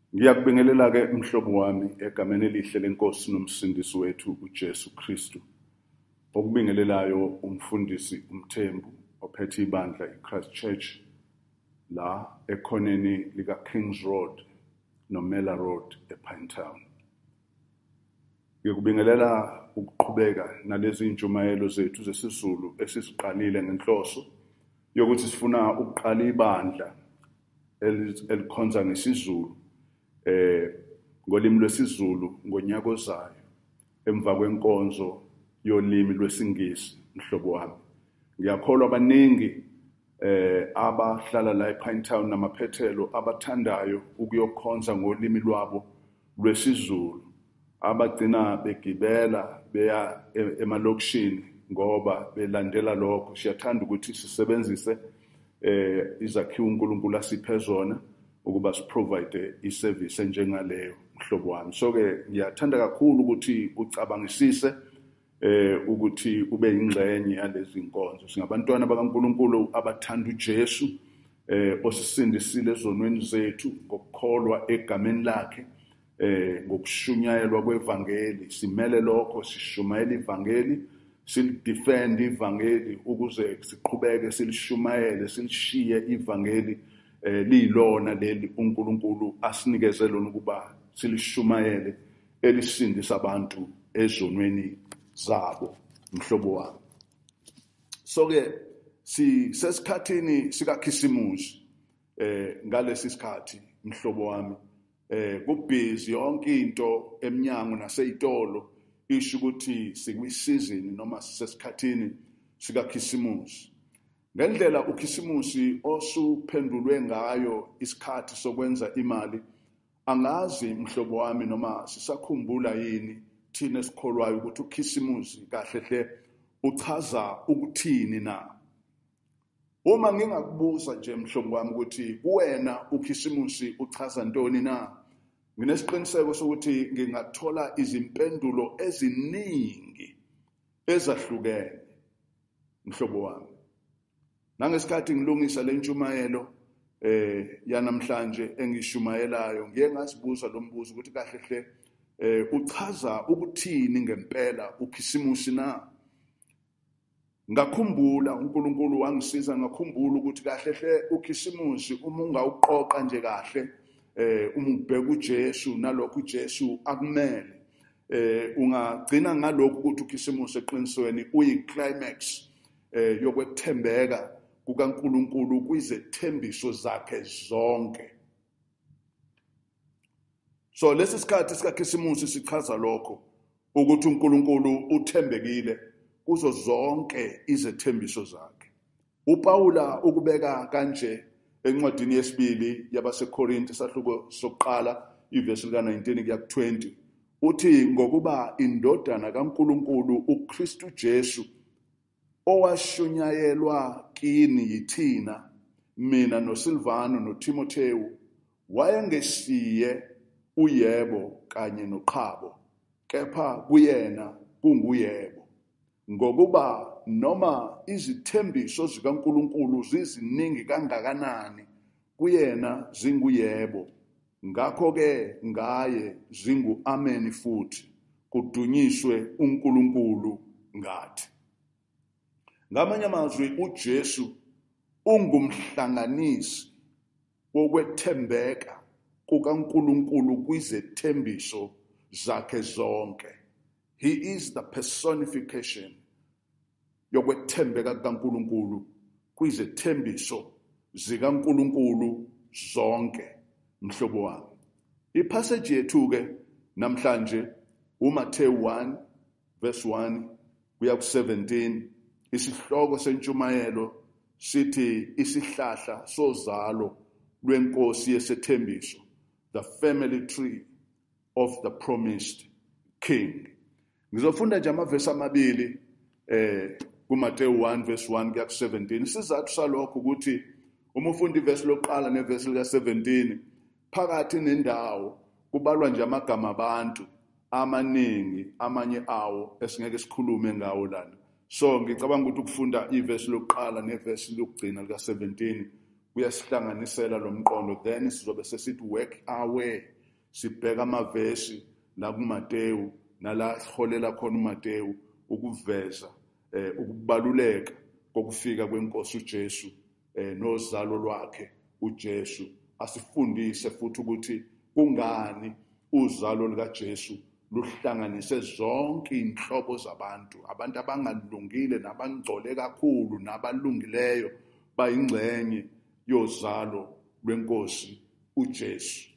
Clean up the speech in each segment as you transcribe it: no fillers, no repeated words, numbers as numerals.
Ngiyakubingelela ke mhlobo wami egameni elihle lenkosi nomsindisi wethu uJesu Kristu. Okubingelelayo umfundisi uMthembu ophethe ibandla iChrist Church la ekhoneni lika Kings Road noMela Road ePinetown. Ngikubingelela ukuqhubeka nalezi injumayelo zethu zesiZulu esisiqalile ngenhloso yokuthi sifuna ukuqala ibandla elikhonza ngesiZulu ngolimi lwesiZulu ngonyaka ozayo emva kwenkonzo yolimi lwesingisi mhlobo wami. Ngiyakholwa abaningi abahlala la ePinetown namaphethelo abathandayo ukuyokhonza ngolimi lwabo lwesiZulu abagcina begibela beya emalokishini ngoba belandela lokho. Siyathanda ukuthi sisebenzise izakhiwo uNkulunkulu asiphe zona ukuba siprovide iservice njengaleyo mhlobo wami. So ke ngiyathanda kakhulu ukuthi ucabangisise ukuthi ube ingxenye yalezi nkonzo. Singabantwana bakaNkulunkulu abathanda uJesu osisindisile ezonweni zethu ngokukholwa egameni lakhe ngokushunyayelwa kwevangeli. Simele lokho, sishumayela ivangeli, silidefend ivangeli ukuze siqhubeke silishumayele, silishiye ivangeli lilona leli uNkulunkulu asinikeze lona ukuba silishumayele elisindisa abantu ezonweni zabo mhlobo wami. So ke sisesikhathini sikaKhisimusi ngalesi sikhathi mhlobo wami kubhizi yonke into eminyango naseyitolo isho ukuthi sikwisizini noma sisesikhathini sikaKhisimusi. Ngendlela uKhisimusi osuphendulwe ngayo isikhathi sokwenza imali, angazi mhlobo wami noma sisakhumbula yini thina esikholwayo ukuthi uKhisimusi kahle hle uchaza ukuthini na. Uma ngingakubuza nje mhlobo wami ukuthi kuwena uKhisimusi uchaza ntoni na, nginesiqiniseko sokuthi ngingathola izimpendulo eziningi ezahlukene mhlobo wami. Nangesikhathi ngilungisa le ntshumayelo yanamhlanje engishumayelayo, ngiye ngasibuza lo mbuzo ukuthi kahle hle uchaza ukuthini ngempela uKhisimusi na. Ngakhumbula uNkulunkulu wangisiza, ngakhumbula ukuthi kahle hle uKhisimusi uma ungawuqoqa nje kahle uma ubheka uJesu nalokho uJesu akumele ungagcina ngalokho ukuthi uKhisimusi eqinisweni uyiclimax yokwethembeka kukaNkulunkulu kwizethembiso zakhe zonke. So lesi sikhathi sikaKhisimusi sichaza lokho ukuthi uNkulunkulu uthembekile kuzo zonke izethembiso zakhe. uPaula ukubeka kanje encwadini yesibili yabaseKorinti sahluko sokuqala ivesi lika-19 kuya ku-20 uthi ngokuba indodana kaNkulunkulu uKristu Jesu owashunyayelwa kini yithina, mina noSilvano noTimothewu, wayengesiye uyebo kanye noqhabo, kepha kuyena kunguyebo. Ngokuba noma izithembiso zikaNkulunkulu ziziningi kangakanani, kuyena zinguyebo. Ngakho-ke ngaye zingu-ameni futhi, kudunyiswe uNkulunkulu ngathi. Ngamanye amazwi uJesu ungumhlanganisi wokwethembeka kukaNkulunkulu kwizethembiso zakhe zonke. He is the personification yokwethembeka kukaNkulunkulu kwizethembiso zikaNkulunkulu zonke mhlobo wami. Ipassage yethu ke namhlanje uMathewu 1 verse 1 kuya ku-17. Isihloko sentshumayelo sithi isihlahla sozalo lwenkosi yesethembiso, the family tree of the promised king. Ngizofunda nje amavesi amabili kuMathewu 1 verse 1 kuya ku-17. Isizathu salokho ukuthi uma ufunda ivesi lokuqala nevesi lika-17 phakathi nendawo kubalwa nje amagama abantu amaningi, amanye awo esingeke sikhulume ngawo lana. So ngicabanga ukuthi ukufunda ivesi lokuqala nevesi lokugcina lika-17 kuyasihlanganisela lo mqondo, then sizobe sesithi work our way sibheka amavesi la kuMateyu nala siholela khona uMateyu ukuveza ukubaluleka kokufika kwenkosi uJesu nozalo lwakhe uJesu. Asifundise futhi ukuthi kungani uzalo likaJesu luhlanganise zonke inhlobo zabantu, abantu abangalungile nabangcole kakhulu nabalungileyo bayingxenye yozalo lwenkosi uJesu.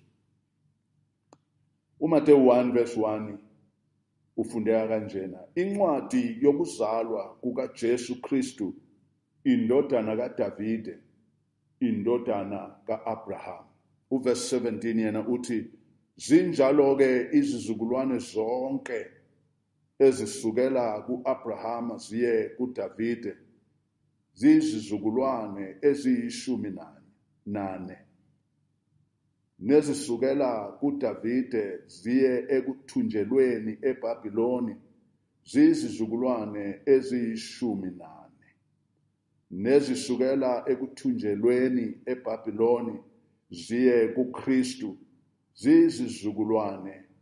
uMateyu 1:1 ufundeka kanjena: incwadi yokuzalwa kukaJesu Kristu, indodana kaDavide, indodana kaAbraham. Uverse 17 yena uthi, zinjalo-ke izizukulwane zonke ezisukela ku-Abrahama ziye kuDavide ziyizizukulwane eziyishumi-nane, nezisukela kuDavide ziye ekuthunjelweni eBhabhiloni ziyizizukulwane eziyishumi-nane, nezisukela ekuthunjelweni eBhabhiloni ziye kuKristu ziyizizukulwane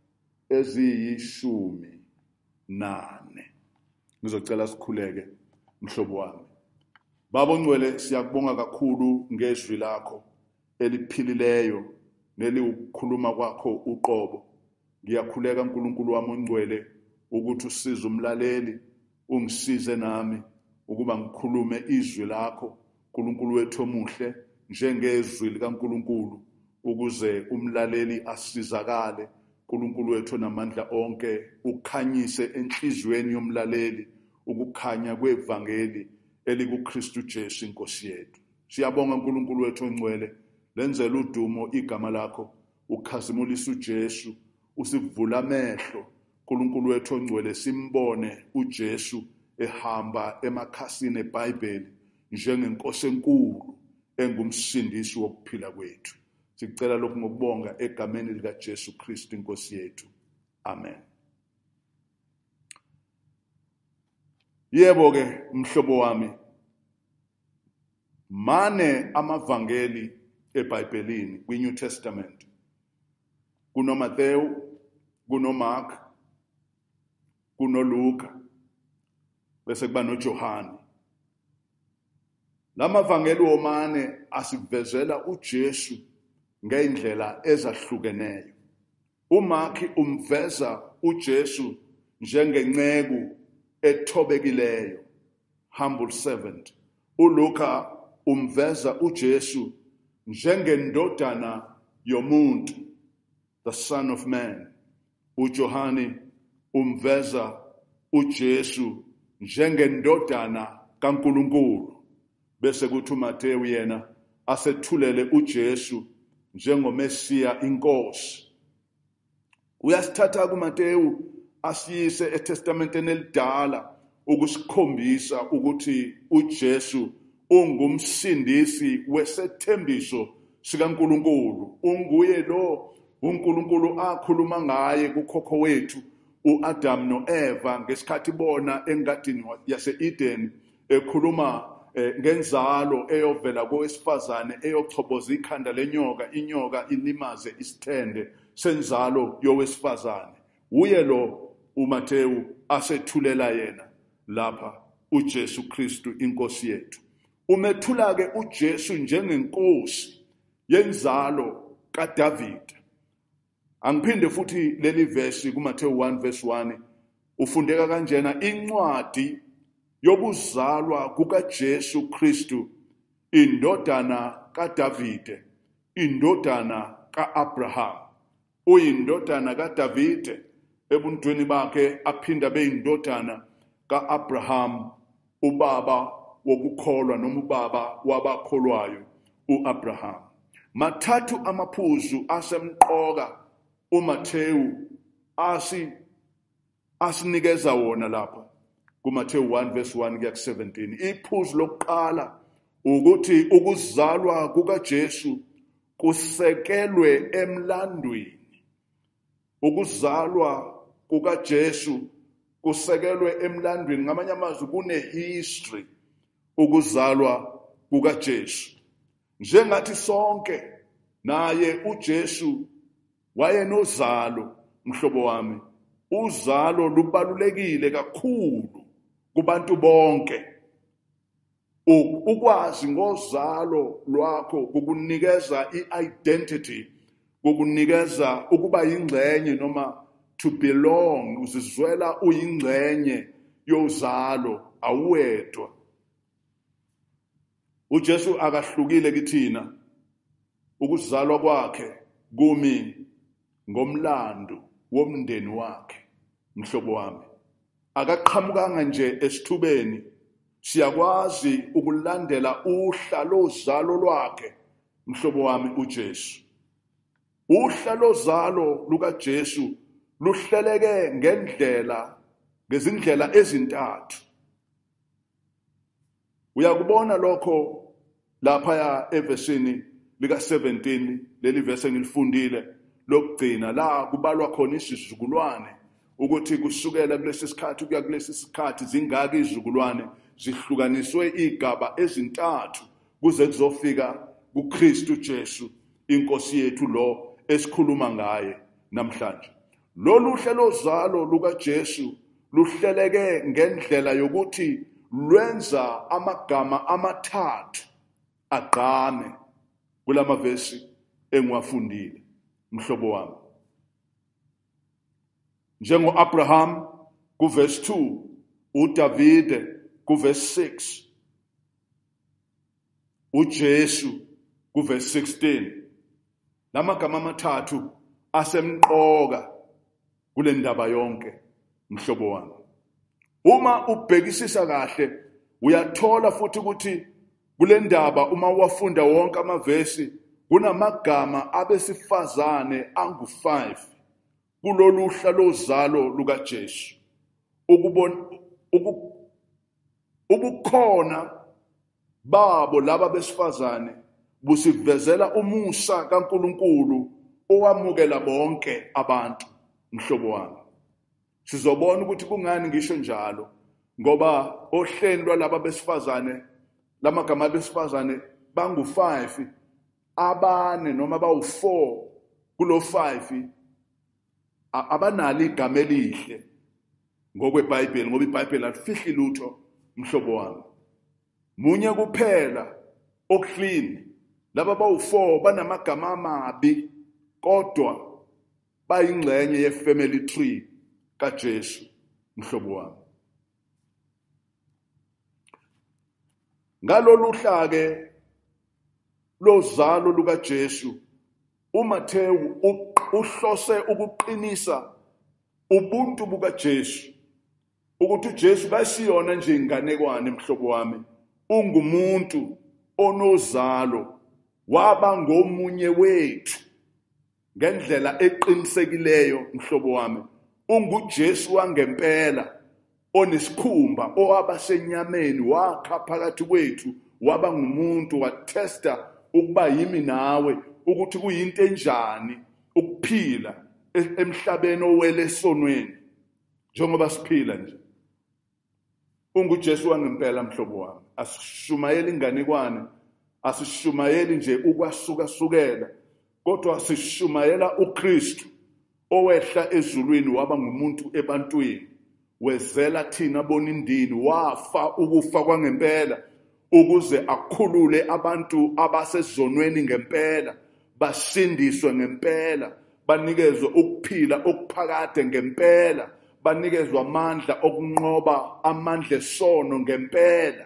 eziyishumi-nane. Ngizocela sikhuleke mhlobo wami. Baba Ongcwele, siyakubonga kakhulu ngezwi lakho eliphilileyo neliukhuluma kwakho uqobo. Ngiyakhuleka uNkulunkulu wami ongcwele ukuthi usize umlaleli, ungisize nami ukuba ngikhulume izwi lakho uNkulunkulu wethu omuhle njengezwi likaNkulunkulu, ukuze umlaleli asizakale uNkulunkulu wethu namandla onke, ukhanyise enhlizweni yomlaleli ukukhanya kwevangeli elikuKristu Jesu inkosi yethu. Siyabonga uNkulunkulu wethu ongcwele, lenzela udumo igama lakho, ukhazimulisa uJesu, usivula amehlo uNkulunkulu wethu ongcwele, simbone uJesu ehamba emakhasini eBhayibheli njengenkosi enkulu engumsindisi wokuphila kwethu. Sicela lokhu ngokubonga egameni likaJesu Kristu inkosi yethu. Amen. Yebo-ke mhlobo wami, mane amavangeli eBhayibhelini kwiNew Testament. KunoMateyu, kunoMark, kunoLuka, bese kuba noJohane. Lamavangeli womane asivezela uJesu ngeindlela ezahlukeneyo. uMark umveza uJesu njengenceku ethobekileyo, humble servant. uLuka umveza uJesu njengendodana yomuntu, the Son of Man. uJohane umveza uJesu njengendodana kaNkulunkulu. Bese kuthi uMateyu yena asethulele uJesu njengomesiya inkosi. Uyasithatha kuMateyu asiyise eTestamenteni elidala ukusikhombisa ukuthi uJesu ungumsindisi wesethembiso sikaNkulunkulu. Unguye lo uNkulunkulu akhuluma ngaye kukhokho wethu uAdam noEva ngesikhathi bona engadini yase-Eden ekhuluma ngenzalo eyovela kowesifazane eyochoboza ikhanda lenyoka, inyoka ilimaze isithende senzalo yowesifazane. Uye lo uMateyu asethulela yena lapha uJesu Kristu inkosi yethu. Umethula-ke uJesu njengenkosi yenzalo kaDavide. Angiphinde futhi leli verse kuMateyu 1:1 ufundeka kanjena: incwadi yokuzalwa kukaJesu Kristu, indodana kaDavide, indodana kaAbraham. Uyindodana kaDavide ebuntwini bakhe, aphinda beyindodana kaAbraham, ubaba wokukholwa noma ubaba wabakholwayo uAbraham. Mathathu amaphuzu asemqoka uMateyu asinikeza wona lapha kuMateyu 1:1-17. Iphuzu lokuqala ukuthi ukuzalwa kukaJesu kusekelwe emlandweni. Ukuzalwa kukaJesu kusekelwe emlandweni. Ngamanye amazwi kune-history ukuzalwa kukaJesu. Njengathi sonke, naye uJesu wayenozalo mhlobo wami. Uzalo lubalulekile kakhulu kubantu bonke. Ukwazi ngozalo lwakho kukunikeza i-identity, kukunikeza ukuba yingxenye noma to belong, uzizwela uyingxenye yozalo, awuwedwa. uJesu akahlukile kithina. Ukuzalwa kwakhe kumi ngomlando womndeni wakhe mhlobo wami. Akaqhamukanga nje esithubeni. Siyakwazi ukulandela uhla lozalo lwakhe mhlobo wami uJesu. Uhla lozalo lukaJesu luhleleke ngezindlela ezintathu. Uyakubona lokho lapha evesini lika 17, leli verse engilifundile lokugcina la kubalwa khona isizukulwane, ukuthi kusukela kulesi sikhathi kuya kulesi sikhathi zingaki izizukulwane, zihlukaniswe igaba ezintathu kuze kuzofika kuKristu Jesu inkosi yethu lo esikhuluma ngaye namhlanje. Lolu hlelo zalo lukaJesu luhleleke ngendlela yokuthi lwenza amagama amathathu agqame kulama vesi engiwafundile mhlobo wami. Njengo Abraham kuverse 2, uDavide kuverse 6, uJesu kuverse 16. Lamagama amathathu asemqoka kule ndaba yonke mhlobo wami. Uma ubhekisisa kahle uyathola futhi ukuthi kule ndaba uma wafunda wonke amavesi kunamagama abesifazane angu-5 kulolu hla lozalo lukaJesu. Ubukhona babo laba besifazane busivezela umusa kaNkulunkulu owamukela bonke abantu mhlobo wami. Sizobona ukuthi kungani ngisho njalo, ngoba ohleni lwalaba besifazane, lamagama abesifazane bangu-5, abane noma bawu-4 kulo 5 abanalo igama elihle ngokweBhayibheli, ngoba iBhayibheli alifihli lutho mhlobo wami. Munye kuphela okuhlini, laba bawu-4 banamagama amabi kodwa bayingxenye ye-family tree kaJesu mhlobo wami. Ngalolu hla-ke lozalo lukaJesu, uMathewu uhlose ukuqinisa ubuntu bukaJesu, ukuthi uJesu kasiyona nje inganekwane mhlobo wami, ungumuntu onozalo, waba ngomunye wethu ngendlela eqinisekileyo mhlobo wami. UnguJesu wangempela onesikhumba, owaba senyameni, wakha phakathi kwethu, waba ngumuntu, wathesta ukuba yimi nawe ukuthi kuyinto enjani ukuphila emhlabeni owele esonweni njengoba siphila nje. UnguJesu wangempela mhlobo wami. Asishumayeli inganekwane, asishumayeli nje ukwasuka-sukela, kodwa sishumayela uKristu owehla ezulwini waba ngumuntu ebantwini, wezela thina bonindini, wafa ukufa kwangempela ukuze akhulule abantu abasezonweni ngempela, basindiswe ngempela, banikezwe ukuphila okuphakade ngempela, banikezwe amandla okunqoba amandla esono ngempela.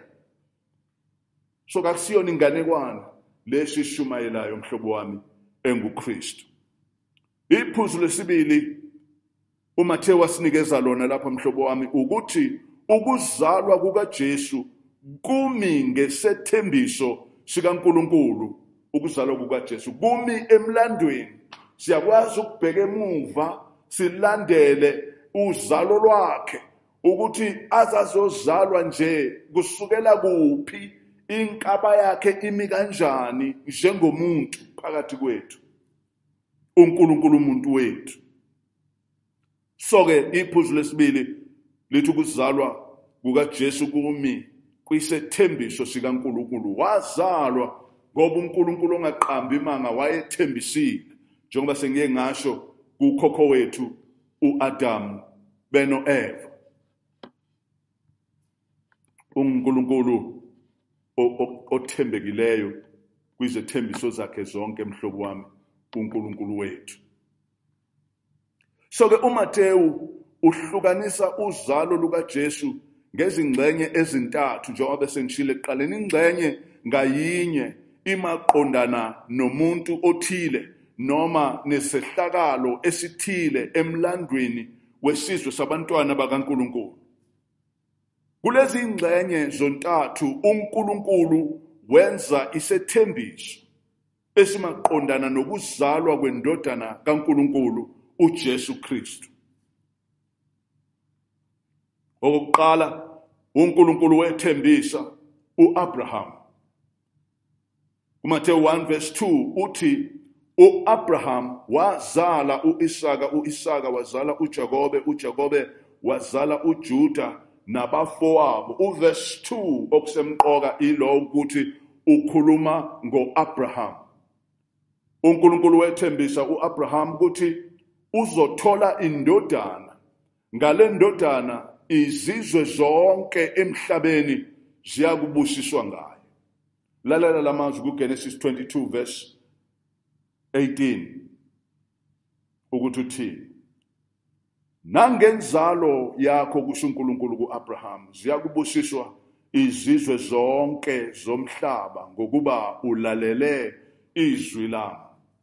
So kakusiyona inganekwane lesi shumayelayo mhlobo wami enguKristu. Iphuzu lesibili uMathewu asinikeza lona lapha mhlobo wami, ukuthi ukuzalwa kukaJesu kumi ngesethembiso sikaNkulunkulu. Ukuzalwa kukaJesu kumi emlandweni. Siyakwazi ukubheka emuva silandele uzalo lwakhe, ukuthi azazozalwa nje kusukela kuphi, inkaba yakhe imi kanjani njengomuntu phakathi kwethu, uNkulunkulu umuntu wethu. So-ke iphuzu lesibili lithi ukuzalwa kukaJesu kumi kuyisethembiso sikaNkulunkulu. Wazalwa ngoba uNkulunkulu ongaqambi imanga wayethembisile. njengoba sengiye ngasho kukhokho wethu uAdam beno-Eva. uNkulunkulu othembekileyo kwizethembiso zakhe zonke, mhlobo wami, uNkulunkulu wethu. So ke uMateyu uhlukanisa uzalo lukaJesu ngezingxenye ezintathu njengoba sengishilo ekuqaleni. Ingxenye ngayinye imaqondana nomuntu othile noma nesehlakalo esithile emlandweni wesizwe sabantwana bakaNkulunkulu. Kulezi ingxenye zontathu uNkulunkulu wenza isethembiso esimaqondana nokuzalwa kwendodana kaNkulunkulu uJesu Kristu. Okokuqala, uNkulunkulu wethembisa uAbraham. uMateyu 1:2 uthi uAbraham wazala uIsaka, uIsaka wazala uJakobe, uJakobe wazala uJuda nabafowabo. Uverse 2 okusemqoka ilo ukuthi ukhuluma ngoAbraham. uNkulunkulu wethembisa uAbraham ukuthi uzothola indodana, ngale ndodana izizwe zonke emhlabeni ziyakubusiswa ngayo. Lalela lamazwi kuGenesis 22 verse 18 ukuthi uthini: nangenzalo yakho, kusho uNkulunkulu kuAbraham, ziyakubusiswa izizwe zonke zomhlaba ngokuba ulalele izwi lami.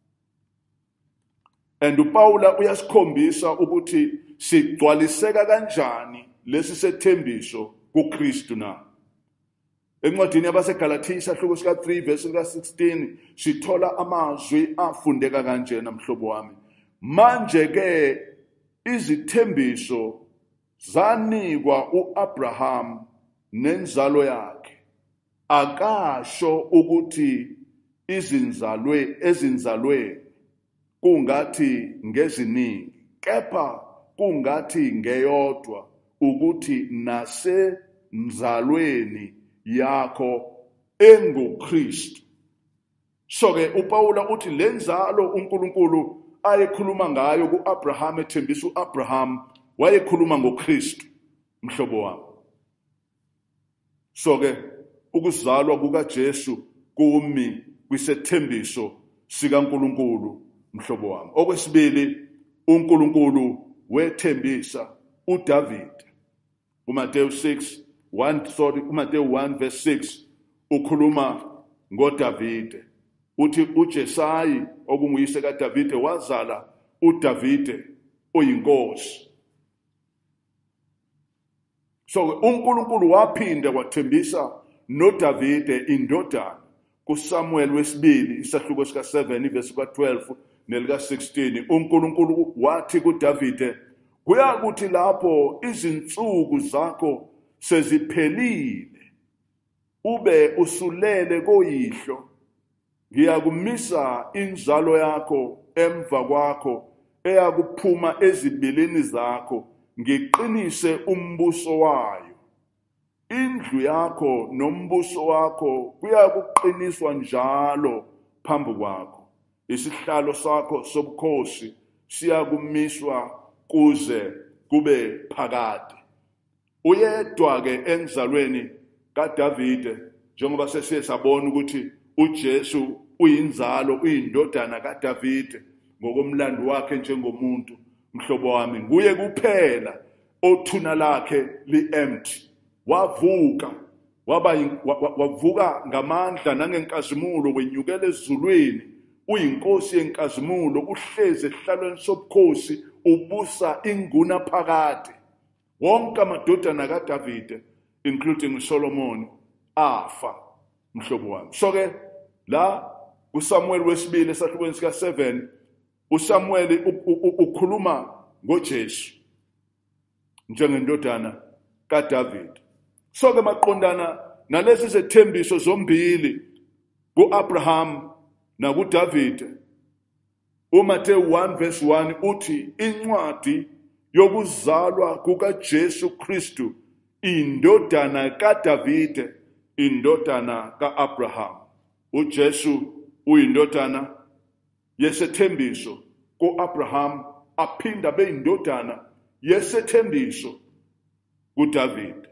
And uPaula uyasikhombisa ukuthi sigcwaliseka kanjani lesi sethembiso kuKristu na. Encwadini yabaseGalatia isahluko sika 3 verse sika 16 sithola amazwi afundeka kanjena, mhlobo wami: manje ke izithembiso zanikwa uAbraham nenzalo yakhe, akasho ukuthi ezinzalwe kungathi ngeziningi, kepha kungathi ngeyodwa, ukuthi nasenzalweni yakho enguKristu. So ke uPaula uthi lenzalo uNkulunkulu ayekhuluma ngayo kuAbraham, ethembisa uAbraham, wayekhuluma ngoKristu, mhlobo wami. So ke ukuzalwa kukaJesu kumi kwisethembiso sikaNkulunkulu, mhlobo wami. Okwesibili, uNkulunkulu wethembisa uDavid. uMateyu 1 verse 6 ukhuluma ngoDavide. Uthi uJesayi okunguyise kaDavide wazala uDavide oyinkosi. So uNkulunkulu waphinde wathembisa noDavide indodana kuSamuel wesibili isahluko sika 7 verse 12 nelika 16. uNkulunkulu wathi kuDavide, kuyakuthi lapho izinsuku zakho seziphelile ube usulele koyihlo, ngiyakumisa inzalo yakho emva kwakho eyakuphuma ezibilini zakho, ngiqinise umbuso wayo. Indlu yakho nombuso wakho kuyakuqiniswa njalo phambi kwakho. Isihlalo sakho sobukhosi siyakumiswa kuze kube phakade. Uyedwa ke enzalweni kaDavide, njengoba sesiye sabona ukuthi uJesu uyinzalo, uyindodana kaDavide ngokomlando wakhe njengomuntu, mhlobo wami, nguye kuphela othuna lakhe li-empty. Wavuka ngamandla nangenkazimulo, wenyukela ezulwini, uyinkosi yenkazimulo, uhlezi esihlalweni sobukhosi, ubusa inguna phakade. Wonke amadodana kaDavide including uSolomon afa, mhlobo wami. So ke la uSamuel wesibili esahlukweni sika 7 uSamuel ukhuluma ngoJesu njengendodana kaDavide. So ke maqondana nalesi sethembiso zombili kuAbraham nakuDavide, uMateyu 1 verse 1 uthi incwadi yokuzalwa kukaJesu Kristu indodana kaDavide, indodana kaAbraham. uJesu uyindodana yesethembiso ku-Abraham, aphinda abe indodana yesethembiso kuDavid.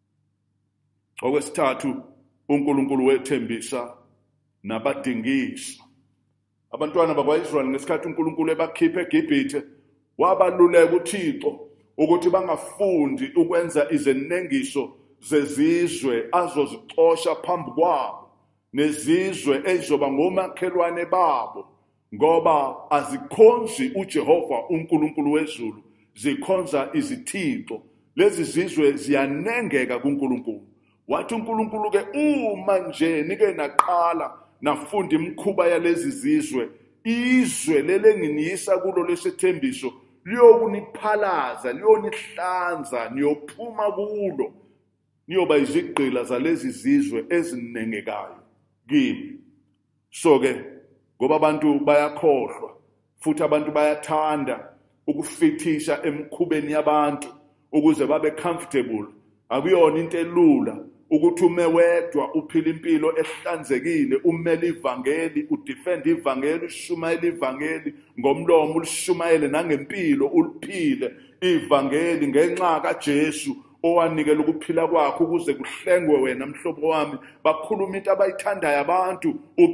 Okwesithathu, uNkulunkulu wethembisa nabadingisi. Abantwana bakwa-Israyeli ngesikhathi uNkulunkulu ebakhipha eGibhithe, wabaluleka uThixo ukuthi bangafundi ukwenza izenengiso zezizwe azozixosha phambi kwabo, nezizwe ezizoba ngomakhelwane babo, ngoba azikhonzi uJehova uNkulunkulu wezulu, zikhonza izithixo. Lezi zizwe ziyanengeka kuNkulunkulu. Wathi uNkulunkulu-ke, uma nje nike naqala nafunda imikhuba yalezi zizwe, izwe leli enginiyisa kulo lesethembiso liyokuniphalaza, liyonihlanza, niyophuma kulo, niyoba izigqila zalezi zizwe ezinengekayo kimi. So-ke, ngoba abantu bayakhohlwa, futhi abantu bayathanda ukufithisha emikhubeni yabantu ukuze babe comfortable, akuyona into elula ukuthi ume wedwa uphila impilo ehlanzekile, umele ivangeli, udefend ivangeli, ushumayele ivangeli ngomlomo, ulishumayele nangempilo, uliphile ivangeli ngenxa kaJesu owanikela ukuphila kwakhe ukuze kuhlengwe wena mhlobo wami. Bakhuluma into abayithandayo abantu,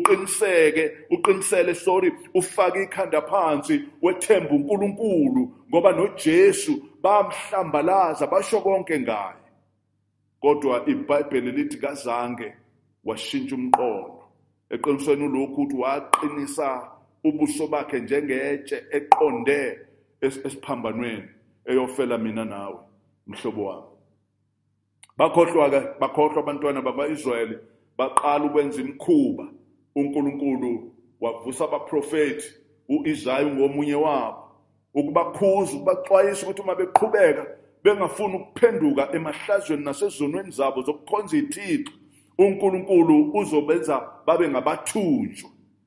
uqinisele, ufake ikhanda phansi, wethemba uNkulunkulu, ngoba noJesu bamhlambalaza, basho konke ngaye. Kodwa iBhayibheli lithi kazange washintsha umqondo. Eqinisweni lokhu ukuthi waqinisa ubuso bakhe njengetshe eqonde esiphambanweni eyofela mina nawe mhlobo wami. Bakhohlwa abantwana bakwa-Israyeli, baqala ukwenza imikhuba. uNkulunkulu wavusa abaprofethi, u-Isaya ngomunye wabo, ukubakhuza, ukubaxwayisa ukuthi uma beqhubeka bengafuni ukuphenduka emahlazweni nasezonweni zabo zokukhonza ithixo, uNkulunkulu uzobenza babe ngabathunjwa.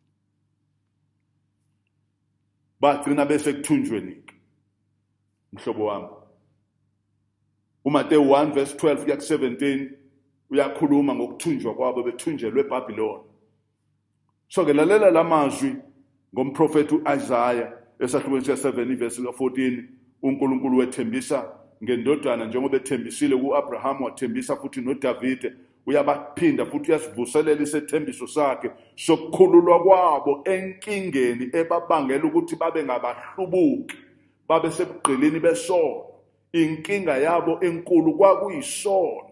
Bagcina bese kuthunjweni-ke mhlobo wami. uMateyu 1 verse 12 kuya ku-17 uyakhuluma ngokuthunjwa kwabo, bethunjelwe eBhabhiloni. So-ke lalela lamazwi ngomprofethi u-Isaya esahlukweni sika-7 ivesi lika-14. uNkulunkulu wethembisa ngendodana njengoba ethembisile ku-Abraham, wathembisa futhi noDavide. Uyabaphinda futhi uyasivuselela isethembiso sakhe sokukhululwa kwabo enkingeni ebabangela ukuthi babe ngabahlubuki, babe sebugqilini besono. Inkinga yabo enkulu kwakuyisono,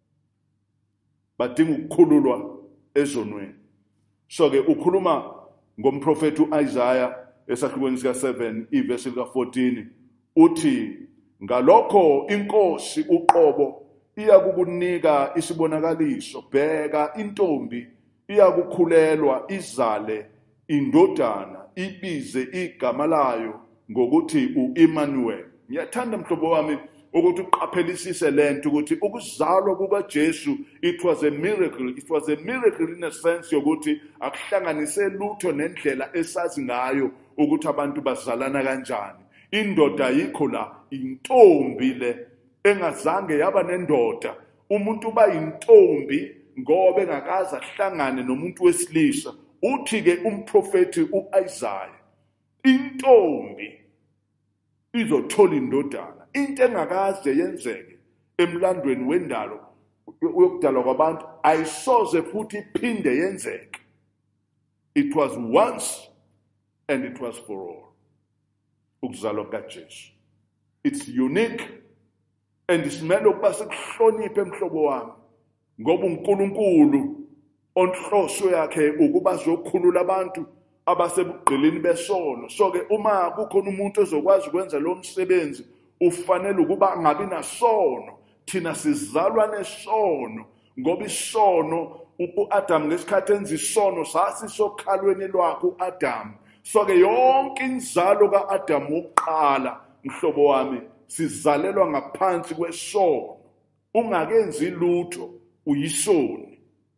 badinga ukukhululwa ezonweni. So-ke ukhuluma ngomprofethi u-Isaya esahlukweni sika-7 ivesi lika-14, uthi, ngalokho inkosi uqobo iyakukunika isibonakaliso. Bheka, intombi iyakukhulelwa, izale indodana, ibize igama layo ngokuthi u-Emmanuel. Ngiyathanda mhlobo wami ukuthi uqaphelisise lento ukuthi ukuzalwa kukaJesu, it was a miracle. It was a miracle in a sense yokuthi akuhlanganise lutho nendlela esazi ngayo ukuthi abantu bazalana kanjani. Indoda yikho la, intombi le engazange yaba nendoda. Umuntu uba intombi ngoba engakaze ahlangane nomuntu wesilisa. Uthi-ke umprofethi u-Isaya, intombi izothola indodana. Into engakaze yenzeke emlandweni wendalo yokudalwa kwabantu, ayisoze futhi iphinde yenzeke. It was once and it was for all. Ukuzalwa kukaJesu, it's unique and isimele ukuba sikuhloniphe mhlobo wami, ngoba uNkulunkulu onhloso yakhe ukuba zokhulula abantu abasebugqilini besono. So-ke uma kukhona umuntu ozokwazi ukwenza lo msebenzi, ufanele ukuba angabi nasono. Thina sizalwa nesono, ngoba isono u-Adam ngesikhathi enza isono sasisokhalweni lwakhe u-Adam. So-ke yonke inzalo ka-Adam wokuqala mhlobo wami sizalelwa ngaphansi kwesono. Ungakenzi lutho uyisoni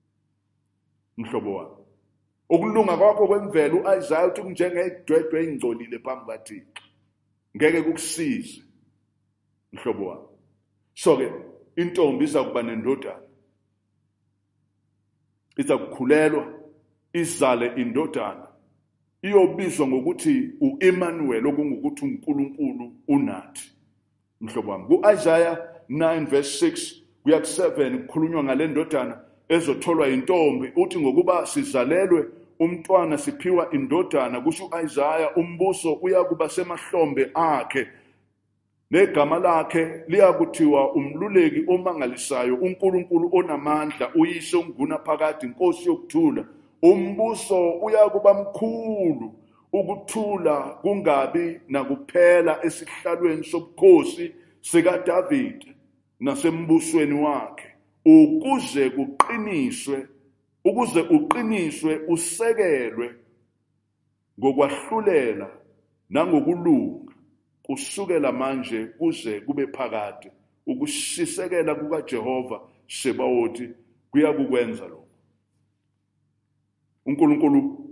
mhlobo wami. Ukulunga kwakho kwemvelo, u-Isaya uthi kunjengedwedwe engcolile phambi kaThixo, ngeke kukusize mhlobo wami. So-ke intombi iza kuba nendodana, iza kukhulelwa, izale indodana. iyobizwa ngokuthi u-Emmanuel, okungukuthi uNkulunkulu unathi. Mhlobo wami, ku-Isaiah 9 verse 6 kuya ku-7 kukhulunywa ngale ndodana ezotholwa intombi, uthi ngokuba sizalelwe umntwana siphiwa indodana, kusho u-Isaiah, umbuso uyakuba semahlombe akhe, negama lakhe liyakuthiwa umluleki omangalisayo, uNkulunkulu onamandla, uyise onguna phakade, inkosi yokuthula. Umbuso uyakuba mkhulu, ukuthula kungabi nakuphela esihlalweni sobukhosi sikaDavid nasembusweni wakhe, ukuze uqiniswe usekelwe ngokwahlulela nangokulunga kusukela manje kuze kube phakade. Ukushisekela kukaJehova Sebawothi kuyakukwenza lokho. uNkulunkulu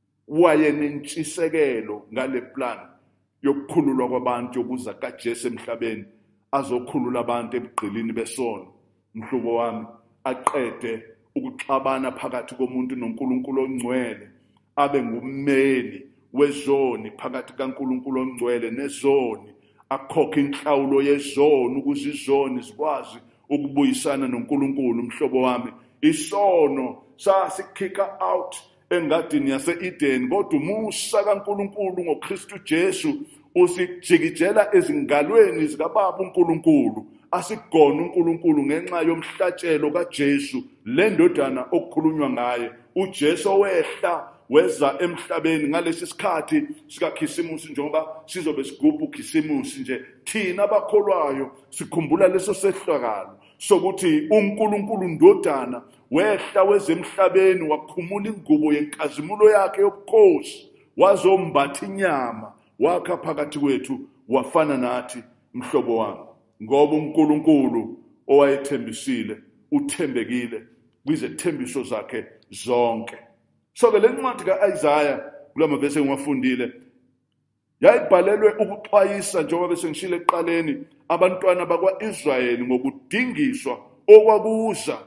wayenentshisekelo ngale plan yokukhululwa kwabantu, yokuza kaJesu emhlabeni azokhulula abantu ebugqilini besono. Mhlobo wami, aqede ukuxabana phakathi komuntu noNkulunkulu ongcwele, abe ngummeli wezoni phakathi kaNkulunkulu ongcwele nezoni, akhokhe inhlawulo yezoni ukuze izoni zikwazi ukubuyisana noNkulunkulu. Mhlobo wami, isono sasikhika out engadini yase-Eden, kodwa umusa kaNkulunkulu ngoKristu Jesu usijikijela ezingalweni zikababa uNkulunkulu, asigona uNkulunkulu ngenxa yomhlatshelo kaJesu, le ndodana okukhulunywa ngaye. uJesu wehla weza emhlabeni ngalesi sikhathi sikaKhisimusi, njengoba sizobe sigubha uKhisimusi nje. Thina abakholwayo sikhumbula leso sehlakalo sokuthi uNkulunkulu ndodana wehla weze emhlabeni, wakhumula ingubo yenkazimulo yakhe yobukhosi, wazombatha inyama, wakha phakathi kwethu, wafana nathi. Mhlobo wami, ngoba uNkulunkulu owayethembisile uthembekile kwizethembiso zakhe zonke. So-ke le ncwadi ka-Isaiah kula mavesi engiwafundile yayibhalelwe ukuxwayisa, njengoba bese ngishilo ekuqaleni, abantwana bakwa-Israyeli ngokudingiswa okwakuza.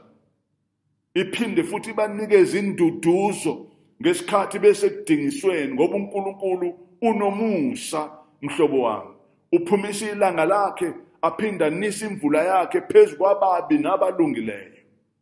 Iphinde futhi banikeze induduzo ngesikhathi besekudingisweni, ngoba uNkulunkulu unomusa. Mhlobo wami, uphumisa ilanga lakhe, aphinda anise imvula yakhe phezu kwababi nabalungileyo.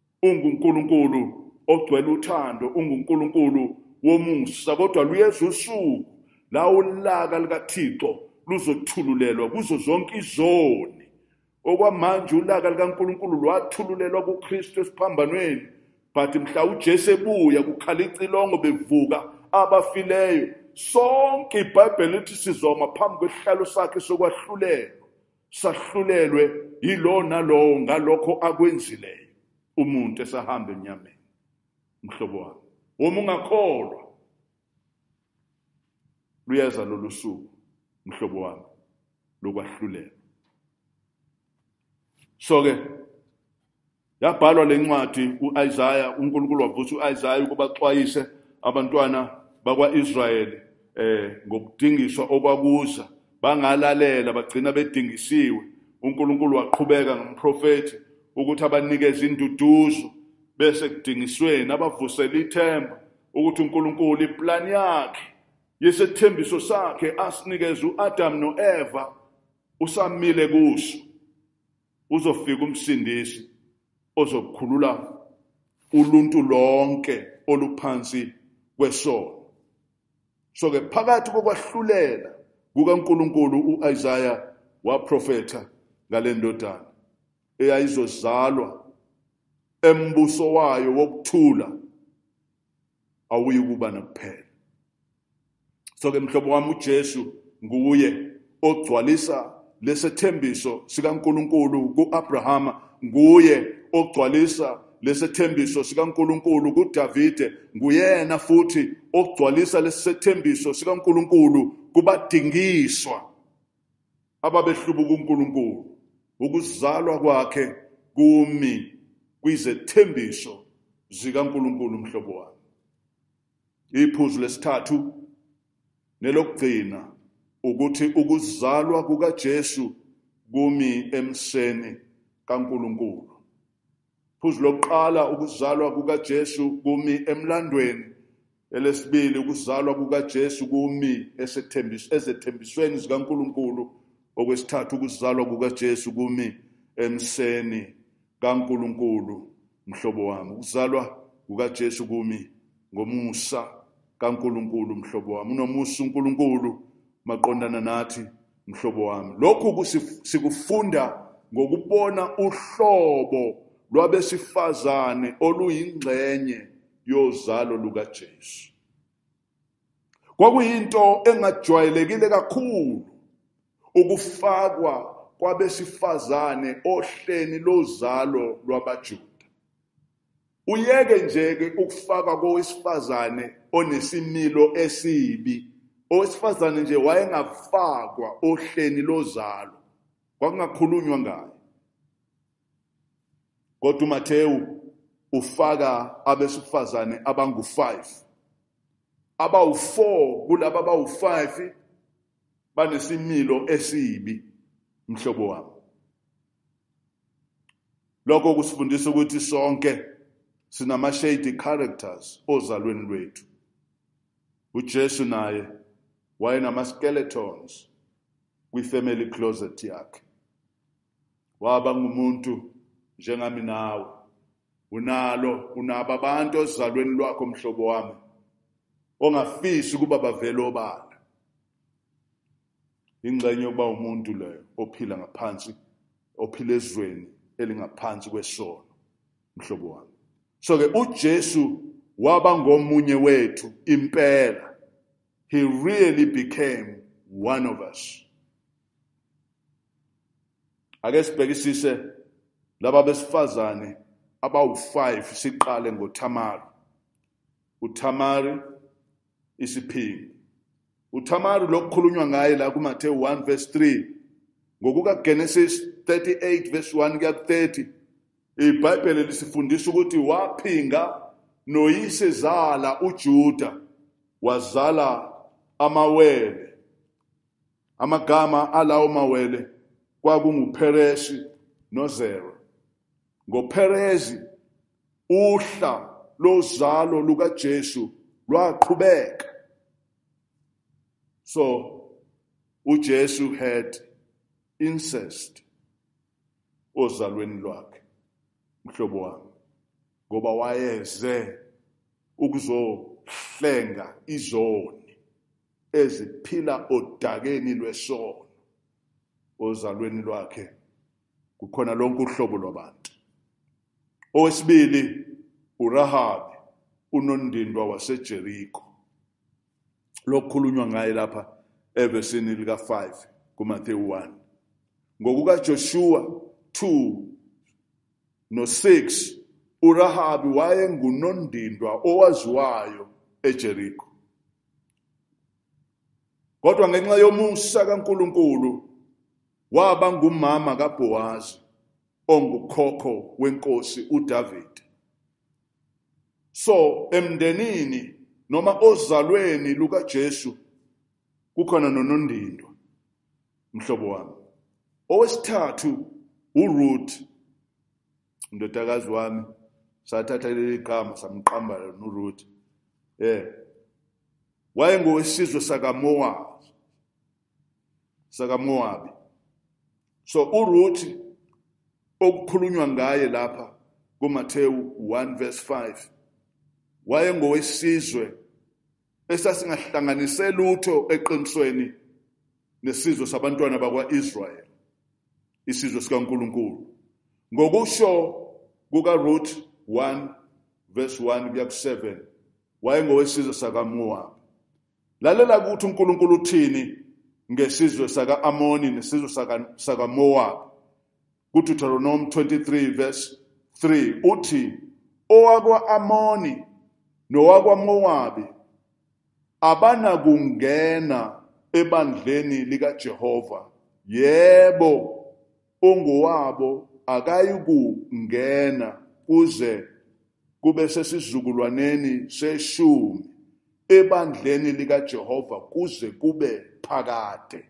UNkulunkulu ogcwele uthando, unguNkulunkulu womusa, kodwa luyeza usuku la ulaka likaThixo luzothululelwa kuzo zonke izoni. Okwamanje ulaka likaNkulunkulu lwathululelwa kuKristu esiphambanweni, but mhla uJesu ebuya kukhala icilongo bevuka abafileyo, sonke iBhayibheli lithi sizoma phambi kwesihlalo sakhe sokwahlulelwa, sahlulelwe yilo nalowo ngalokho akwenzileyo umuntu esahamba enyameni. Mhlobo wami, uma ungakholwa luyeza lolu suku, mhlobo wami, lokwahlulela. So-ke yabhalwa le ncwadi u-Isaiah, uNkulunkulu wavusa u-Isaiah ukuba baxwayise abantwana bakwa-Israyeli ngokudingiswa okwakuza. Bangalalela, bagcina bedingisiwe. uNkulunkulu waqhubeka ngomprofethi ukuthi abanikeze induduzo, bese kudingisweni abavusela ithemba ukuthi uNkulunkulu iplan yakhe yesethembiso sakhe asinikeze u-Adam no-Eva usamile kuso. Uzofika umsindisi ozokukhulula uluntu lonke oluphansi kwesono. So-ke phakathi kokwahlulela kukaNkulunkulu, u-Isaiah waprofetha ngale ndodana eyayizozalwa, embuso wayo wokuthula awuyikuba nakuphela. So-ke mhlobo wami, uJesu nguye ogcwalisa lesethembiso sikaNkulunkulu ku-Abrahama, nguye ogcwalisa lesethembiso sikaNkulunkulu kuDavide, nguyena futhi ogcwalisa lesethembiso sikaNkulunkulu kubadingiswa ababehlubuka uNkulunkulu. Ukuzalwa kwakhe kumi kwizethembiso zikaNkulunkulu. Mhlobo wami, iphuzu lesithathu nelokugcina ukuthi ukuzalwa kukaJesu kumi emseni kaNkulunkulu. Phuzu lokuqala, ukuzalwa kukaJesu kumi emlandweni Elesibili ukuzalwa kukaJesu kumi ezethembisweni zikaNkulunkulu. Okwesithathu ukuzalwa kukaJesu kumi emseni kaNkulunkulu. Mhlobo wami, ukuzalwa kukaJesu kumi ngomusa kaNkulunkulu. Mhlobo wami, unomusa uNkulunkulu maqondana nathi. Mhlobo wami, lokhu sikufunda ngokubona uhlobo lwabesifazane oluyingxenye yozalo lukaJesu. Kwakuyinto engajwayelekile kakhulu ukufakwa kwabesifazane ohleni lozalo lwabaJuda. Uyeke nje-ke ukufaka kowesifazane onesimilo esibi. Owesifazane nje wayengafakwa ohleni lozalo, kwakungakhulunywa ngayo. Kodwa uMathewu ufaka abesifazane abangu-5. Abawu-4 kulaba abawu-5 banesimilo esibi. Mhlobo wami, lokho kusifundisa ukuthi sonke sinama-shady characters ozalweni lwethu. uJesu naye wayenama-skeletons kwi-family closet yakhe. Waba ngumuntu njengami nawe. Unabo abantu ozalweni lwakho, mhlobo wami, ongafisi ukuba bavele obala. Ingxenye yokuba umuntu leyo ophila ngaphansi, ophila ezweni elingaphansi kwesono, mhlobo wami. So-ke uJesu waba ngomunye wethu impela. He really became one of us. Ake sibhekisise laba besifazane abawu-5. Siqale ngoThamari. uThamari isiphingi. uThamari lokukhulunywa ngaye la kuMathewu 1 verse 3. NgokukaGenesis 38 verse 1 kuya 30. iBhayibheli lisifundisa ukuthi waphinga noyisezala uJuda, wazala amawele. Amagama alawo mawele kwakunguPeresi noZera. NgoPerezi uhla lozalo lukaJesu lwaqhubeka. So uJesu had incest ozalweni lwakhe, mhlobo wami, ngoba wayeze ukuzohlenga izoni eziphila odakeni lwesono. Ozalweni lwakhe kukhona lonke uhlobo lwabantu. Owesibili uRahabi, unondindwa waseJerikho. Lokukhulunywa ngaye lapha evesini lika-5 kuMathewu 1. NgokukaJoshua 2 no-6, uRahabi wayengunondindwa owaziwayo eJerikho. Kodwa ngenxa yomusa kaNkulunkulu waba ngumama kaBowazi, ongukhokho wenkosi uDavide. So emndenini noma ozalweni lukaJesu kukhona nonondindwa, mhlobo wami. Owesithathu uRuth, indodakazi wami. Sathatha leli gama samqamba noRuth. Wayengowesizwe sakaMowabi. So uRuth okukhulunywa ngaye lapha kuMathewu 1 verse 5 wayengowesizwe esasingahlanganise lutho eqinisweni nesizwe sabantwana bakwa-Israyeli, isizwe sikaNkulunkulu. Ngokusho kukaRuth 1 verse 1 kuya 7, wayengowesizwe sakaMowabi. Lalela ukuthi uNkulunkulu uthini ngesizwe saka-Amoni nesizwe sakaMowabi. KuDuteronomy 23 verse 3 uthi, owakwa-Amoni nowakwaMowabi abanakungena ebandleni likaJehova. Yebo, ongowabo akayikungena kuze kube sesizukulwaneni seshumi ebandleni likaJehova kuze kube phakade.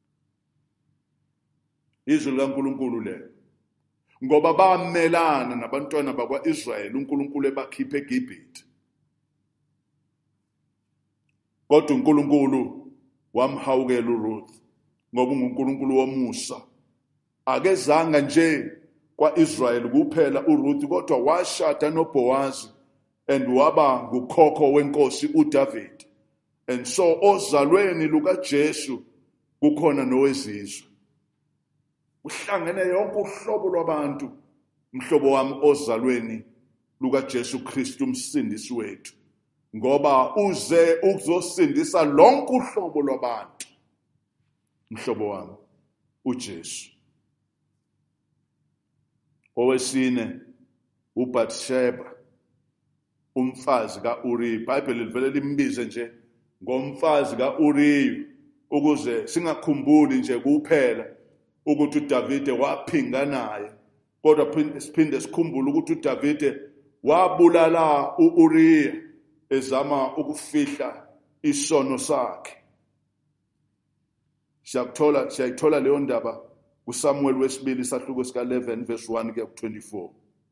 Izwi likaNkulunkulu le. Ngoba bamelana nabantwana bakwa-Israyeli uNkulunkulu ebakhipha eGibhithe. kodwa uNkulunkulu wamhawukela uRuth ngoba unguNkulunkulu womusa. Akezanga nje kwa-Israyeli kuphela uRuth kodwa washada noBowazi and waba ngukhokho wenkosi uDavid. And so ozalweni lukaJesu kukhona nowezizwe. Uhlangene yonke uhlobo lwabantu, mhlobo wami, ozalweni lukaJesu Kristu umsindisi wethu. Ngoba uze ukuzosindisa lonke uhlobo lwabantu. Mhlobo wami, uJesu. Owesine, uBathsheba, umfazi kaUriya. iBhayibheli livele limbize nje ngomfazi kaUriya ukuze singakhumbuli nje kuphela ukuthi uDavide waphinga naye, kodwa siphinde sikhumbule ukuthi uDavide wabulala uUriya ezama ukufihla isono sakhe. Siyayithola leyo ndaba kuSamuel wesibili isahluko sika-11 verse 1 kuya ku-24.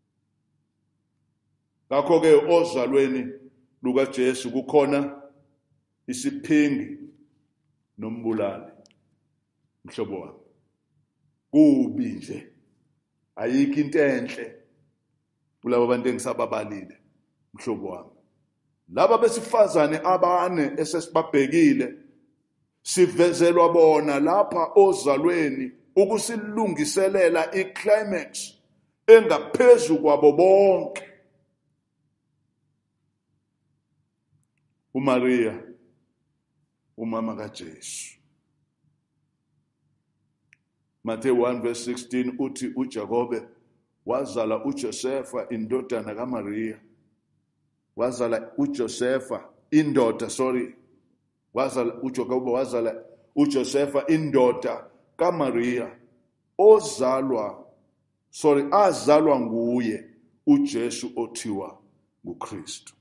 Ngakho-ke ozalweni lukaJesu kukhona isiphingi nombulali. Mhlobo wami, kubi nje, ayikho into enhle kulabo bantu engisababalile. Mhlobo wami, laba besifazane abane esesibabhekile sivezelwa bona lapha ozalweni ukusilungiselela iclimax engaphezulu kwabo bonke. uMaria, umama kaJesu. Matthew 1 verse 16 uthi uJakobe wazala uJosefa indodana kaMaria. Wazala uJosefa indoda, uJakobe wazala uJosefa indoda kaMaria azalwa nguye uJesu othiwa nguKristu.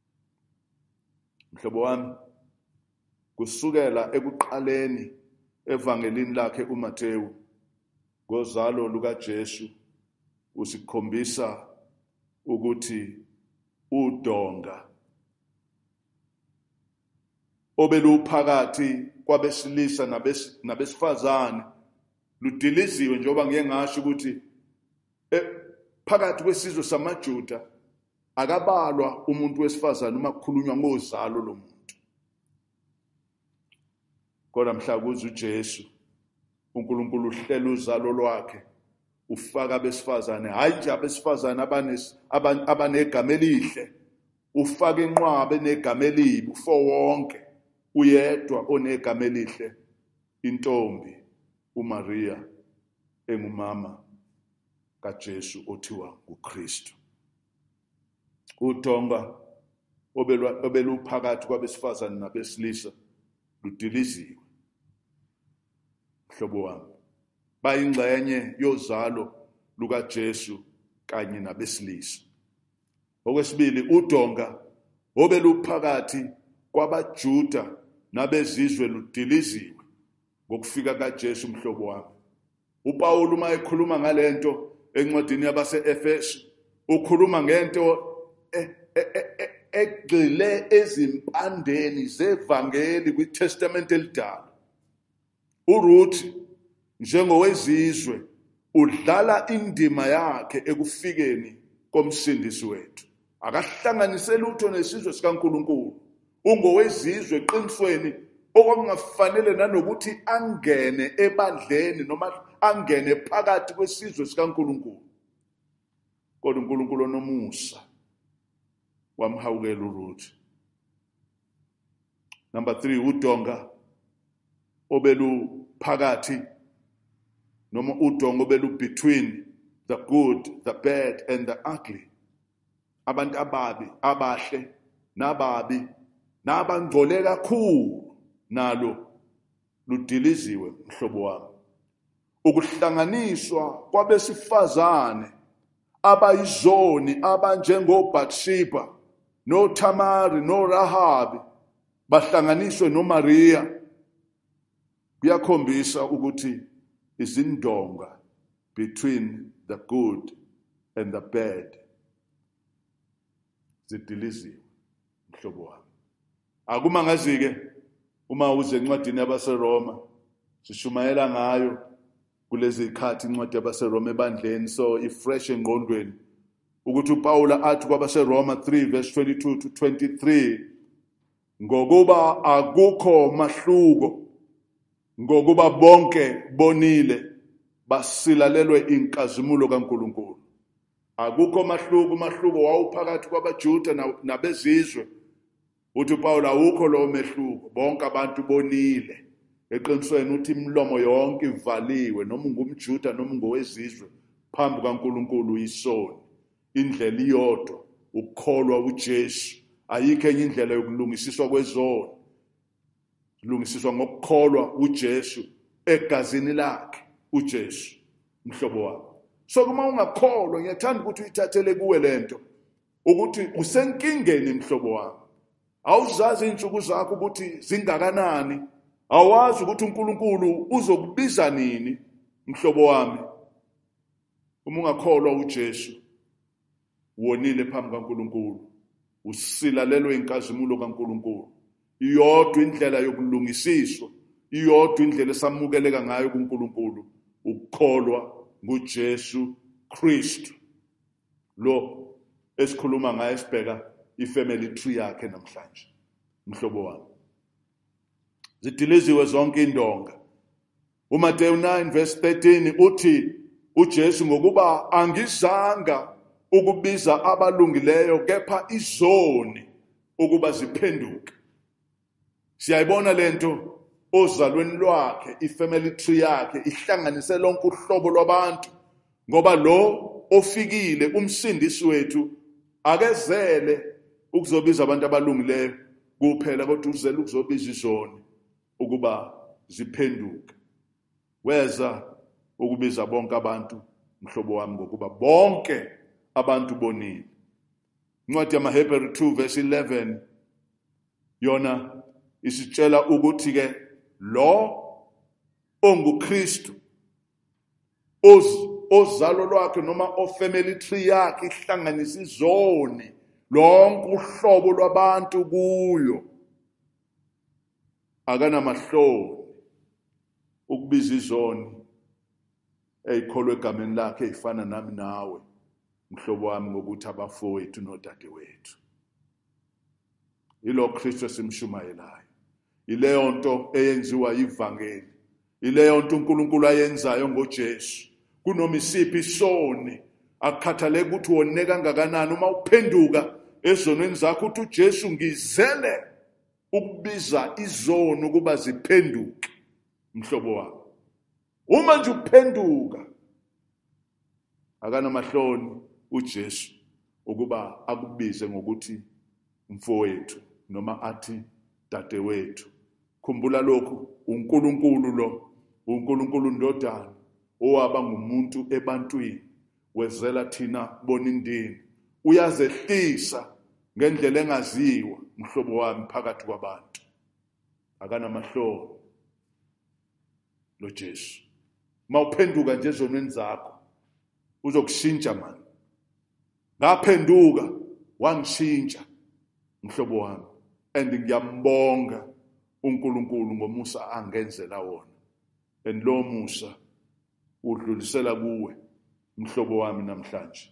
Mhlobo wami, kusukela ekuqaleni evangelini lakhe uMathewu ngozalo lukaJesu usikhombisa ukuthi udonga obeluphakathi kwabesilisa nabesifazane ludiliziwe, njengoba ngike ngasho ukuthi phakathi kwesizwe samaJuda akabalwa umuntu wesifazane uma kukhulunywa ngozalo lomuntu. Kodwa mhla kuza uJesu, uNkulunkulu uhlela uzalo lwakhe ufaka abesifazane, hayi nje abesifazane abanegama elihle, ufaka inqwaba enegama elibi for wonke, uyedwa onegama elihle, intombi uMaria engumama kaJesu othiwa nguKristu. Udonga obeluphakathi kwabesifazane nabesilisa ludiliziwe. Mhlobo wami, bayingxenye yozalo lukaJesu kanye nabesilisa. Okwesibili, udonga obeluphakathi kwabaJuda nabezizwe ludiliziwe ngokufika kaJesu. Mhlobo wami, uPawulu uma ekhuluma ngalento encwadini yabase-Efesu ukhuluma ngento egxile ezimpandeni zevangeli kwiTestament elidala. uRuth njengowezizwe udlala indima yakhe ekufikeni komsindisi wethu. Akahlanganiseli lutho nesizwe sikaNkulunkulu. Ungowezizwe eqinisweni okwakungafanele nanokuthi angene ebandleni noma angene phakathi kwesizwe sikaNkulunkulu. Kodwa uNkulunkulu onomusa wamhawukela uRuth. Number 3, udonga obeluphakathi noma udonga obelu between the good, the bad and the ugly. Abantu ababi, abahle, nababi, nabangcole kakhulu nalo ludiliziwe. Mhlobo wami, ukuhlanganiswa kwabesifazane abayizoni abanjengoBathsheba noThamari noRahabi bahlanganiswe noMaria kuyakhombisa ukuthi izindonga between the good and the bad zidiliziwe. Mhlobo wami, Akumangazi-ke uma uze encwadini yabaseRoma sishumayela ngayo kulezi zikhathi incwadi yabaseRoma ebandleni, so ifresh engqondweni ukuthi uPawula athi kwabaseRoma 3 verse 22 to 23, ngokuba akukho mahluko, ngokuba bonke bonile basilalelwe inkazimulo kaNkulunkulu. Akukho mahluko, umahluko wawuphakathi kwabaJuda nabezizwe. Uthi uPawula awukho lo mehluko, bonke abantu bonile. Eqinisweni uthi imilomo yonke ivaliwe, noma ungumJuda noma ungowezizwe, phambi kaNkulunkulu isoni. Indlela iyodwa, ukukholwa uJesu. Ayikho enye indlela yokulungisiswa kwezono. Kulungisiswa ngokukholwa uJesu egazini lakhe uJesu, mhlobo wami. So kuma ungakholwa, ngiyathanda ukuthi uyithathele kuwe lento ukuthi usenkingeni, mhlobo wami. Awuzazi insuku zakho ukuthi zingakanani, awazi ukuthi uNkulunkulu uzokubiza nini, mhlobo wami. Uma ungakholwa uJesu, wonile phambi kaNkulunkulu, usilalelwe inkazimulo kaNkulunkulu. Iyodwa indlela yokulungisiswa, iyodwa indlela esamukeleka ngayo kuNkulunkulu, ukukholwa nguJesu Kristu, lo esikhuluma ngaye sibheka ifamily tree yakhe namhlanje, mhlobo wami. Zidiliziwe zonke indonga. uMateyu 9 verse 13 uthi uJesu, ngokuba angizanga ukubiza abalungileyo kepha izoni ukuba ziphenduke. Siyayibona lento ozalweni lwakhe, ifamily tree yakhe ihlanganise lonke uhlobo lwabantu, ngoba lo ofikile umsindisi wethu akezele ukuzobiza abantu abalungileyo kuphela, kodwa uzele ukuzobiza izoni ukuba ziphenduke. Weza ukubiza bonke abantu, mhlobo wami, ngokuba bonke abantu bonile. Incwadi yamaHebheru 2 verse 11 yona isitshela ukuthi ke lo onguKristu, ozalo lwakhe noma ofamily tree yakhe ihlanganisa izoni, lonke uhlobo lwabantu kuyo, akanamahloni ukubiza izoni eyikholwa egameni lakhe ezifana nami nawe, mhlobo wami, ngokuthi abafowethu nodadewethu. Ilo Kristu esimshumayelayo, ileyo nto eyenziwa yivangeli, ileyo nto uNkulunkulu ayenzayo ngoJesu. Kunoma isiphi isoni, akukhathaleki ukuthi wone kangakanani, uma uphenduka ezonweni zakho uthi uJesu, ngizele ukubiza izoni ukuba ziphenduke, mhlobo wami. Uma nje uphenduka, akanamahloni uJesu ukuba akubize ngokuthi mfowethu noma athi dadewethu. Khumbula lokhu, uNkulunkulu lo, uNkulunkulu ndodana owaba ngumuntu ebantwini, wezela thina bonindini, uyazehlisa ngendlela engaziwa, mhlobo wami, phakathi kwabantu. Akanamahloni lo Jesu. Mawuphenduka nje ezonweni zakho, uzokushintsha mani. Ngaphenduka wangishintsha, mhlobo wami, and ngiyambonga uNkulunkulu ngomusa angenzela wona, and lo musa udlulisela kuwe, mhlobo wami, namhlanje.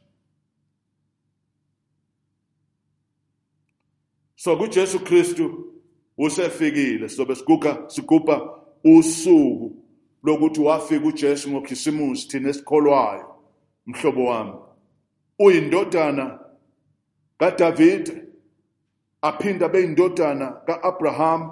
So kuJesu Kristu usefikile, sobe sigubha usuku lokuthi wafika uJesu ngoKhisimusi thina esikholwayo, mhlobo wami. Uyindodana kaDavide, aphinda beyindodana kaAbraham,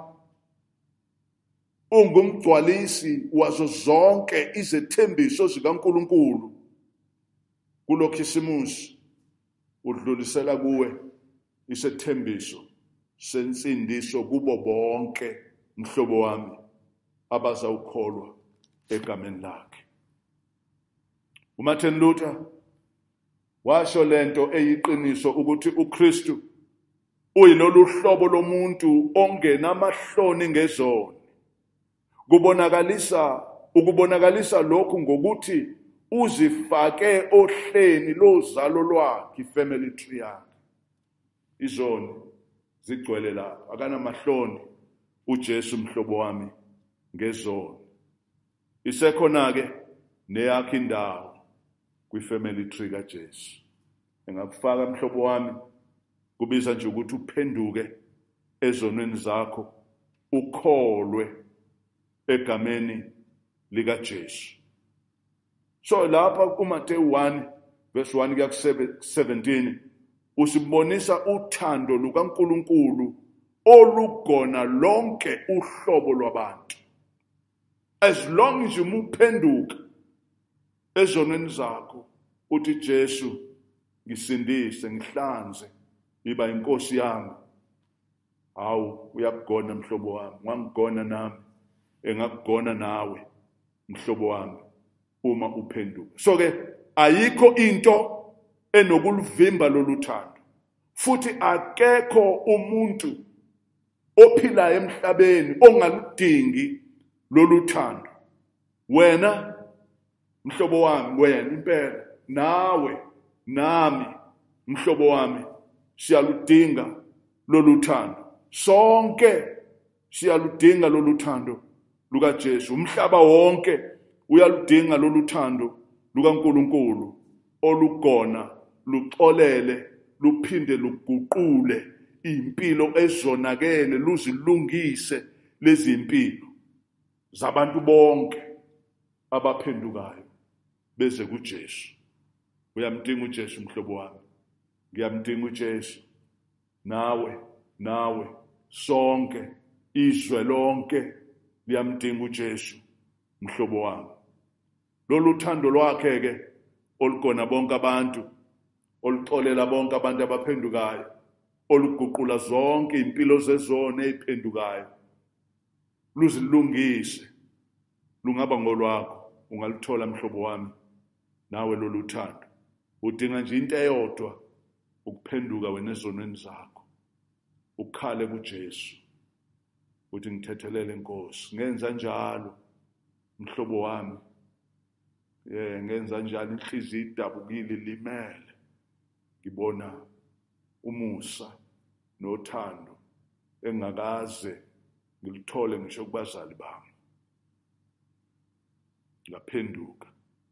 ungumgcwalisi wazo zonke izethembiso zikaNkulunkulu. KuloKhisimusi udlulisela kuwe isethembiso sensindiso kubo bonke, mhlobo wami, abazawukholwa egameni lakhe. uMartin Luther washo lento eyiqiniso ukuthi uKristu uyilolu hlobo lomuntu ongenamahloni ngezoni. Ukubonakalisa lokhu ngokuthi uzifake ohleni lozalo lwakhe, ifamily tree yakhe. Izoni zigcwele lapha. Akanamahloni uJesu mhlobo wami ngezono. Isekhona-ke neyakho indawo kwi-family tree kaJesu. Engakufaka mhlobo wami, kubiza nje ukuthi uphenduke ezonweni zakho, ukholwe egameni likaJesu. So lapha kuMateyu 1 verse 1 kuya ku-17 usibonisa uthando lukaNkulunkulu olugona lonke uhlobo lwabantu. As long as uphenduka ezonweni zakho, uthi Jesu ngisindise, ngihlanze, iba inkosi yami. Hawu, uyakugona mhlobo wami, wangigona nami, engakugona nawe mhlobo wami uma uphenduka. So ke ayikho into enokuluvimba lolu thando, futhi akekho umuntu ophilayo emhlabeni ongaludingi lolu thando. Wena mhlobo wami, wena impela, nawe nami mhlobo wami, siyaludinga lolu thando. Sonke siyaludinga lolu thando lukaJesu. Umhlaba wonke uyaludinga lolu thando lukaNkulunkulu olugona, luxolele, luphinde luguqule impilo ezonakele, luzilungise lezi impilo zabantu bonke abaphendukayo beze kuJesu. Uyamdinga uJesu mhlobo wami, ngiyamdinga uJesu. Nawe sonke izwe lonke liyamdinga uJesu mhlobo wami. Lolu thando lwakhe ke olugona bonke abantu, oluxolela bonke abantu abaphendukayo, oluguqula zonke impilo zezona eziphendukayo, luzilungise, lungaba ngolwakho. Ungaluthola mhlobo wami nawe lolu thando. Udinga nje into eyodwa, ukuphenduka wena ezonweni zakho, ukhale kuJesu uthi ngithethelele Nkosi. Ngenza njalo mhlobo wami, ngenza njalo, inhliziyo idabukile, limele, ngibona umusa nothando engakaze ngilithole ngisho kubazali bami. Ngaphenduka,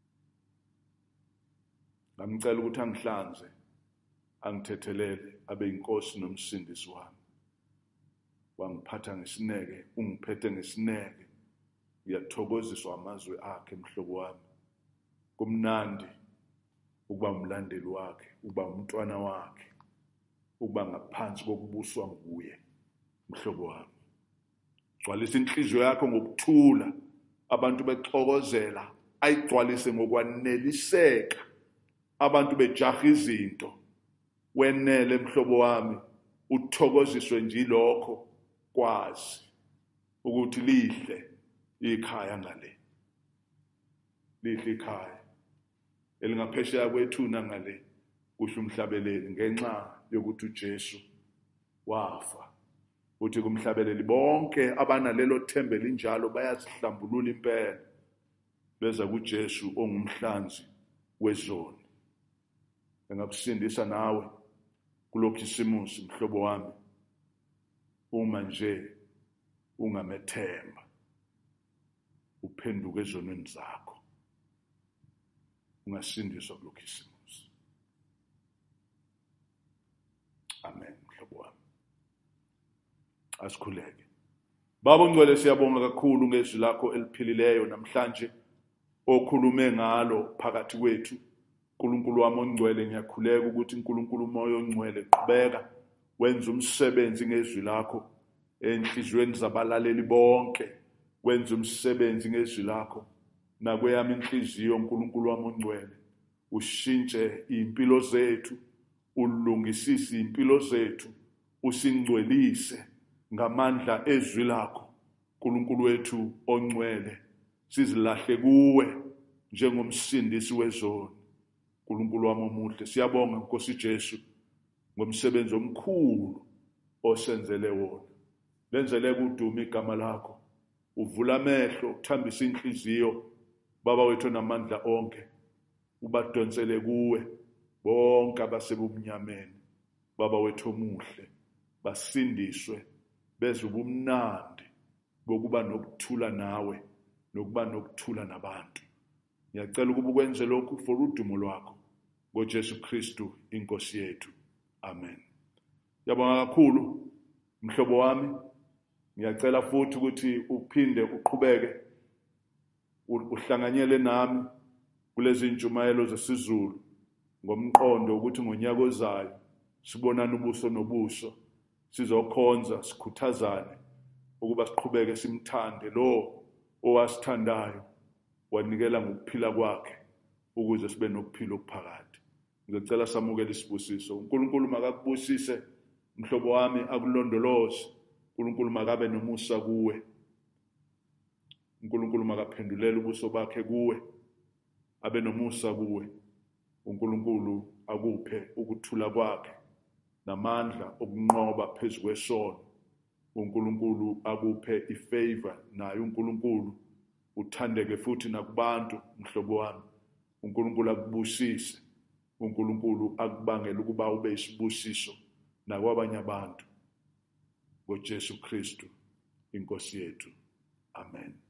ngamcela ukuthi angihlanze, angithethelele, abe inkosi nomsindisi wami. Wangiphatha ngesineke, ungiphethe ngesineke. Ngiyathokoziswa amazwi akhe mhlobo wami. Kumnandi ukuba umlandeli wakhe, ukuba umntwana wakhe, ukuba ngaphansi kokubuswa nguye mhlobo wami. Gcwalisa inhliziyo yakho ngokuthula, abantu bexokozela, ayigcwalise ngokwaneliseka, abantu bejaha izinto. Wenele mhlobo wami, uthokoziswe nje lokho, kwazi ukuthi lihle ikhaya ngale, lihle ikhaya elingaphesheya kwethuna ngale, kusho umhlabeleli, ngenxa yokuthi uJesu wafa. Uthi kumhlabeleli bonke abanalelo themba elinjalo bayazihlambulula impela, beza kuJesu ongumhlanzi wezoni. Engakusindisa nawe kulokhisimusi mhlobo wami, uma nje ungamethemba, uphenduke ezonweni zakho, ungasindiswa kulokhisimusi. Amen mhlobo wami. Asikhuleke. Baba ongcwele, siyabonga kakhulu ngezwi lakho eliphilileyo namhlanje okhulume ngalo phakathi kwethu. Nkulunkulu wami ongcwele, ngiyakhuleka ukuthi uNkulunkulu umoya ongcwele qhubeka wenza umsebenzi ngezwi lakho enhliziyweni zabalaleli bonke. Wenza umsebenzi ngezwi lakho nakweyami inhliziyo, Nkulunkulu wami ongcwele. Ushintshe impilo zethu, ulungisise impilo zethu, usingcwelise ngamandla ezwi lakho. Nkulunkulu wethu ongcwele, sizilahle kuwe njengomsindisi wezoni. Nkulunkulu wami omuhle, siyabonga Nkosi Jesu ngomsebenzi omkhulu osenzele wona. Lenzele kudume igama lakho, uvula amehlo, uthambisa inhliziyo baba wethu namandla onke, ubadonsele kuwe bonke abasebumnyameni. Baba wethu omuhle, basindiswe bezwe ubumnandi bokuba nokuthula nawe nokuba nokuthula nabantu. Ngiyacela ukuba ukwenze lokhu for udumo lwakho ngoJesu Kristu inkosi yethu. Amen. Ngiyabonga kakhulu mhlobo wami. Ngiyacela futhi ukuthi uphinde uqhubeke uhlanganyele nami kulezi ntshumayelo zesiZulu ngomqondo ukuthi ngonyaka ozayo sibonane ubuso nobuso, sizokhonza sikhuthazane ukuba siqhubeke simthande lo owasithandayo wanikela ngokuphila kwakhe ukuze sibe nokuphila okuphakade. Ngicela samukele isibusiso. uNkulunkulu makakubusise mhlobo wami, akulondoloze. uNkulunkulu makabe nomusa kuwe. uNkulunkulu makaphendulele ubuso bakhe kuwe, abe nomusa kuwe. uNkulunkulu akuphe ukuthula kwakhe namandla okunqoba phezu kwesono. uNkulunkulu akuphe ifavor naye uNkulunkulu uthandeke futhi nakubantu mhlobo wami. uNkulunkulu akubusise. uNkulunkulu akubangele ukuba ube isibusiso nakwabanye abantu ngoJesu Kristu inkosi yethu. Amen.